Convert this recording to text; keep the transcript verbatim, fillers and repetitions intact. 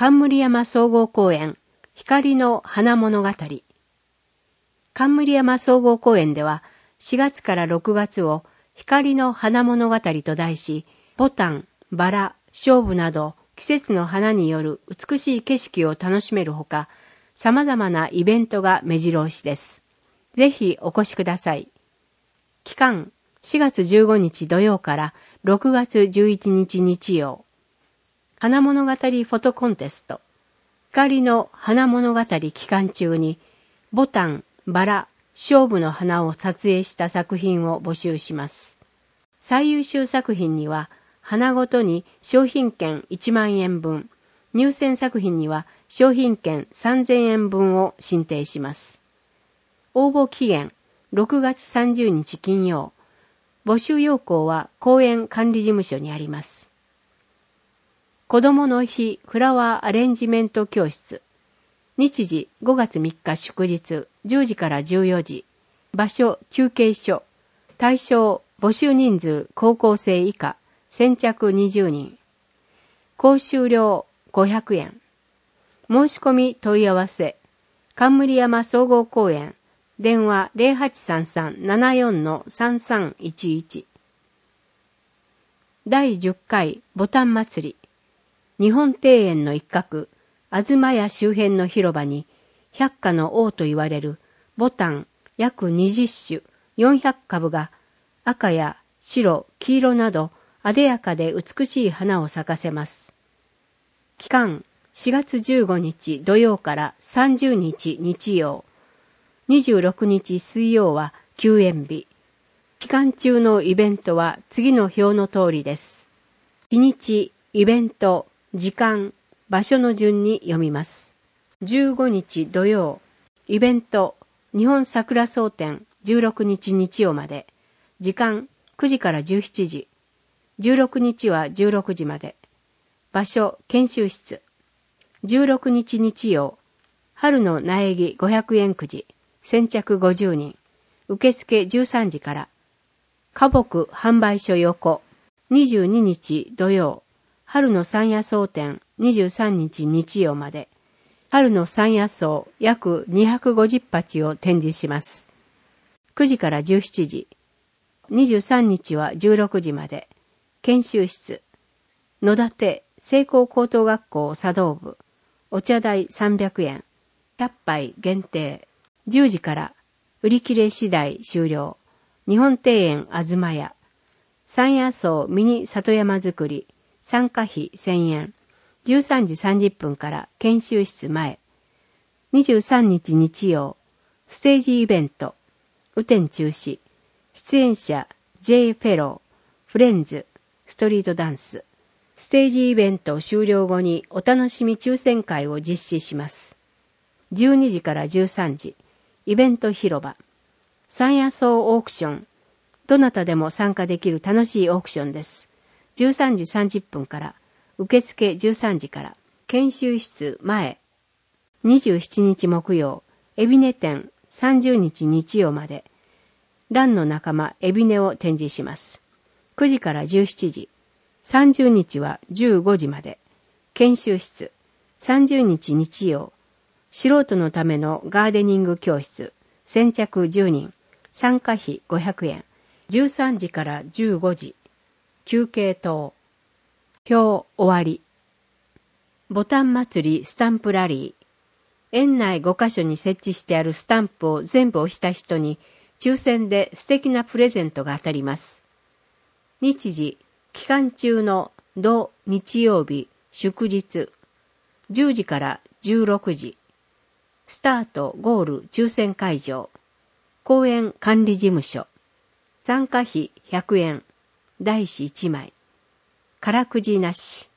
冠山総合公園光の花物語。冠山総合公園ではしがつからろくがつを光の花物語と題し、ボタン、バラ、菖蒲など季節の花による美しい景色を楽しめるほか、様々なイベントが目白押しです。ぜひお越しください。期間しがつじゅうごにち土曜からろくがつじゅういちにち日曜。花物語フォトコンテスト。光の花物語期間中に、ボタン、バラ、菖蒲の花を撮影した作品を募集します。最優秀作品には、花ごとに商品券いちまんえんぶん、入選作品には商品券さんぜんえんぶんを進呈します。応募期限ろくがつさんじゅうにち金曜。募集要項は公園管理事務所にあります。子どもの日フラワーアレンジメント教室。日時ごがつみっか祝日じゅうじからじゅうよじ。場所休憩所。対象募集人数高校生以下。先着にじゅうにん。講習料ごひゃくえん。申し込み問い合わせ。冠山総合公園。電話 ゼロはちさんさん ななよん さんさんいちいち。だいじゅっかいボタン祭り。日本庭園の一角、東屋周辺の広場に、百花の王と言われるボタン約にじゅっしゅ、よんひゃくかぶが赤や白、黄色など艶やかで美しい花を咲かせます。期間しがつじゅうごにち土曜からさんじゅうにち日曜、にじゅうろくにち水曜は休園日。期間中のイベントは次の表の通りです。日にち、イベント、時間、場所の順に読みます。じゅうごにち土曜、イベント、日本桜総展じゅうろくにち日曜まで。時間、くじからじゅうしちじ。じゅうろくにちはじゅうろくじまで。場所、研修室。じゅうろくにち日曜、春の苗木ごひゃくえんくじ、先着ごじゅうにん。受付じゅうさんじから。花木販売所横。にじゅうににち土曜、春の山野草展にじゅうさんにち日曜まで。春の山野草約にひゃくごじゅっぱちを展示します。くじからじゅうしちじ。にじゅうさんにちはじゅうろくじまで。研修室。野立聖光高等学校茶道部。お茶代さんびゃくえん。ひゃっぱい限定。じゅうじから売り切れ次第終了。日本庭園東屋。山野草ミニ里山作り。参加費せんえん。じゅうさんじさんじゅっぷんから研修室前。にじゅうさんにち日曜。ステージイベント。雨天中止。出演者 J フェロー、フレンズ、ストリートダンス。ステージイベント終了後にお楽しみ抽選会を実施します。じゅうにじからじゅうさんじ。イベント広場。山野草オークション。どなたでも参加できる楽しいオークションです。じゅうさんじさんじゅっぷんから、受付じゅうさんじから、研修室前。にじゅうしちにち木曜、エビネ展さんじゅうにち日曜まで。蘭の仲間エビネを展示します。くじからじゅうしちじ。さんじゅうにちはじゅうごじまで。研修室。さんじゅうにち日曜。素人のためのガーデニング教室。先着じゅうにん。参加費ごひゃくえん。じゅうさんじからじゅうごじ。休憩等。表終わり。ボタン祭りスタンプラリー。園内ごかしょに設置してあるスタンプを全部押した人に抽選で素敵なプレゼントが当たります。日時、期間中の土日曜日、祝日。じゅうじからじゅうろくじ。スタート、ゴール、抽選会場。公園管理事務所。参加費ひゃくえん。台紙いちまい。からくじなし。